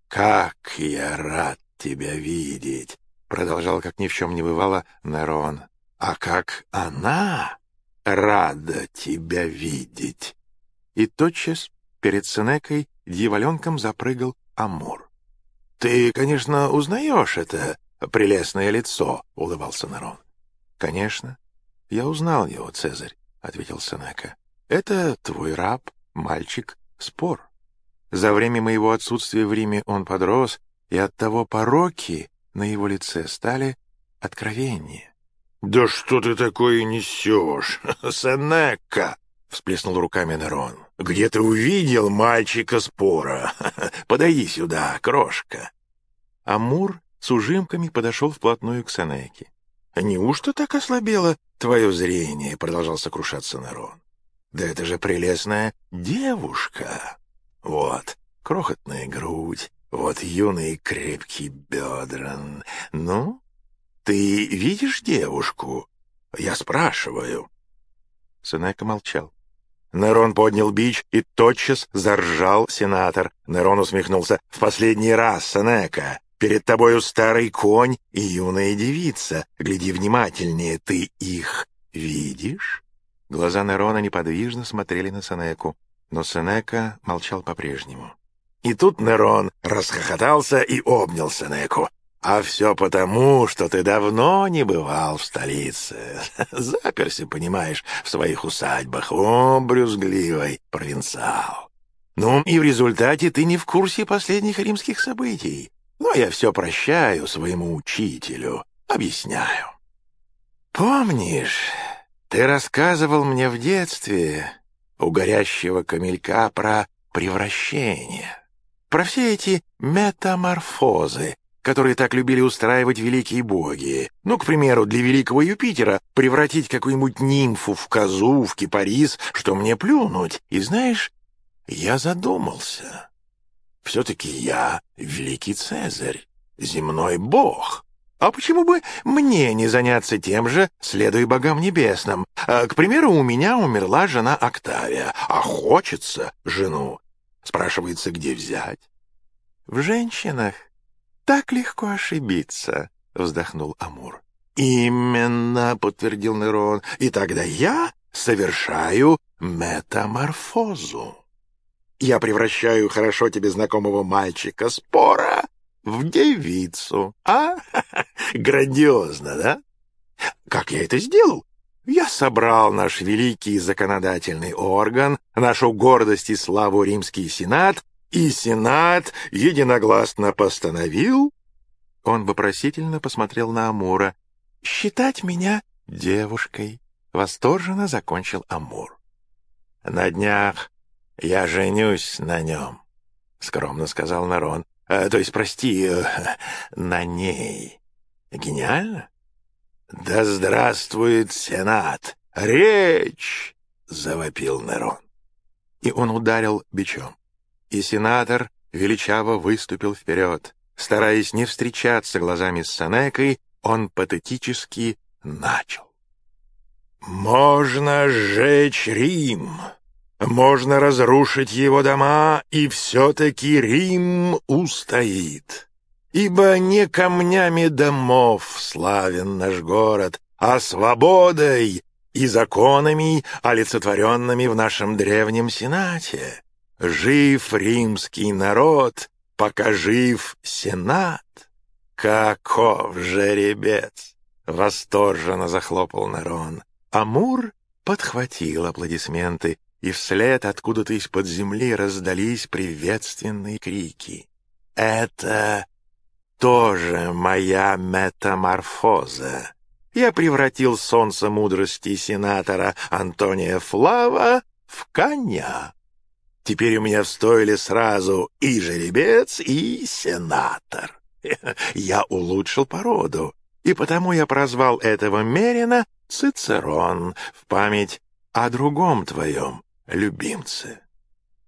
«Как я рад тебя видеть!» — продолжал, как ни в чем не бывало, Нерон. «А как она рада тебя видеть!» И тотчас перед Сенекой дьяволенком запрыгал Амур. «Ты, конечно, узнаешь это прелестное лицо», — улыбался Нерон. «Конечно, я узнал его, Цезарь», — ответил Сенека. «Это твой раб, мальчик Спор. За время моего отсутствия в Риме он подрос, и оттого пороки на его лице стали откровеннее». «Да что ты такое несешь, Сенека?» — всплеснул руками Нерон. «Где ты увидел мальчика Спора? Подойди сюда, крошка». Амур с ужимками подошел вплотную к Сенеке. «Неужто так ослабело твое зрение?» — продолжал сокрушаться Нерон. «Да это же прелестная девушка! Вот крохотная грудь, вот юные крепкие бедра. Ну, ты видишь девушку? Я спрашиваю». Сенека молчал. Нерон поднял бич, и тотчас заржал сенатор. Нерон усмехнулся. «В последний раз, Сенека! Перед тобою старый конь и юная девица. Гляди внимательнее, ты их видишь?» Глаза Нерона неподвижно смотрели на Сенеку, но Сенека молчал по-прежнему. И тут Нерон расхохотался и обнял Сенеку. «А все потому, что ты давно не бывал в столице. Заперся, понимаешь, в своих усадьбах. О, брюзгливый провинциал! Ну, и в результате ты не в курсе последних римских событий. Но я все прощаю своему учителю, объясняю. Помнишь, ты рассказывал мне в детстве у горящего камелька про превращение, про все эти метаморфозы, которые так любили устраивать великие боги. Ну, к примеру, для великого Юпитера превратить какую-нибудь нимфу в козу, в кипарис, что мне плюнуть. И знаешь, я задумался. Все-таки я великий Цезарь, земной бог. А почему бы мне не заняться тем же, следуя богам небесным? К примеру, у меня умерла жена Октавия, а хочется жену. Спрашивается, где взять? В женщинах так легко ошибиться, вздохнул Амур. Именно, подтвердил Нерон, и тогда я совершаю метаморфозу. Я превращаю хорошо тебе знакомого мальчика Спора в девицу. Грандиозно, да? Как я это сделал? Я собрал наш великий законодательный орган, нашу гордость и славу римский сенат, и сенат единогласно постановил... Он вопросительно посмотрел на Амура. «Считать меня девушкой», — восторженно закончил Амур. «На днях я женюсь на нем», — скромно сказал Нерон. То есть, прости, на ней. Гениально? Да здравствует Сенат! Речь! — завопил Нерон. И он ударил бичом. И сенатор величаво выступил вперед. Стараясь не встречаться глазами с Сенекой, он патетически начал. «Можно сжечь Рим, можно разрушить его дома, и все-таки Рим устоит. Ибо не камнями домов славен наш город, а свободой и законами, олицетворенными в нашем древнем Сенате. Жив римский народ, пока жив Сенат». «Каков жеребец!» — восторженно захлопал Нерон. Амур подхватил аплодисменты, и вслед откуда-то из-под земли раздались приветственные крики. «Это тоже моя метаморфоза. Я превратил солнце мудрости сенатора Антония Флава в коня. Теперь у меня в стойле сразу и жеребец, и сенатор. Я улучшил породу, и потому я прозвал этого мерина Цицерон в память о другом твоем любимце».